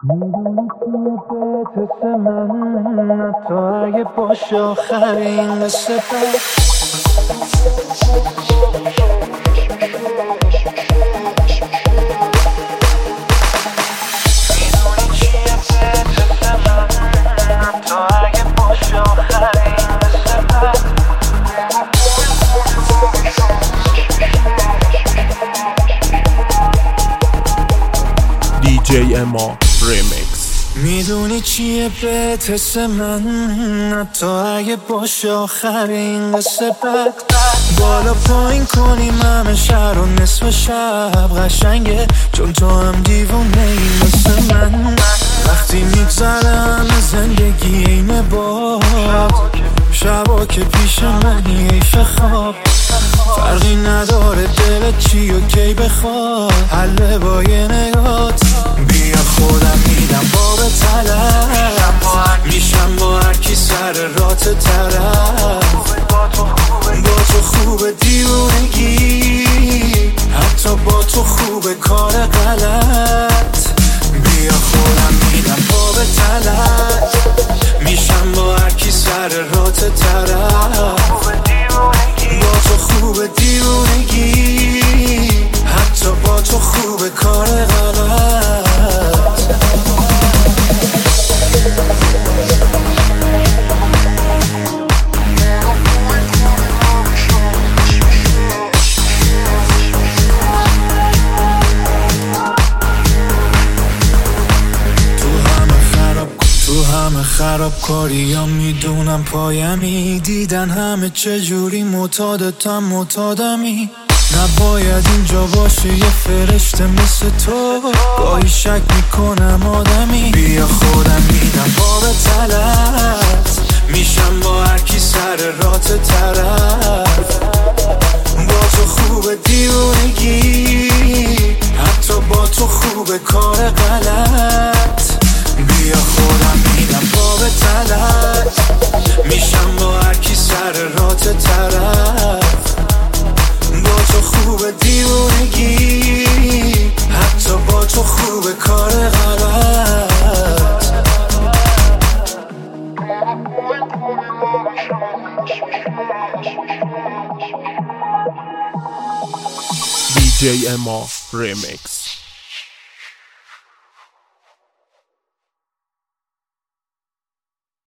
میدونی توی بهت من حتی اگه باشه آخرین قصه DJ اما ریمیکس. میدونی چیه بهت حس من حتی اگه باشه آخرین قصه بد بالا پایین کنیم همه شهر و نصف شب قشنگه چون تو هم دیوونه ای مثل من وقتی میگذره همه زندگی اینه باد شبا که پیش منی حیف خواب فرقی نداره دلت چی و کی بخواد حله با یه نگات بیا خودم میدم باب طلب میشم با هرکی سر رات طرف با تو خوبه دیوونگی حتی با تو خوبه کار غلط بیا خودم میدم باب طلب میشم با هرکی سر رات طرف با تو خوبه دیوونگی حتی با تو خوبه کار غلط تو همه خرابکاری ها میدونم پایمی دیدن همه چجوری معتادتم معتادمی نباید اینجا باشه یه فرشته مثل تو گاهی شک میکنم آدمی بیا خودم میدم باب طلت میشم با هرکی سر رات طرف با تو خوبه دیوونگی حتی با تو خوبه کار غلط بیا خودم میدم باب طلت میشم با هرکی سر رات طرف با تو خوبه دیوونگی حتی با تو خوبه کار غلط DJ اما ریمیکس.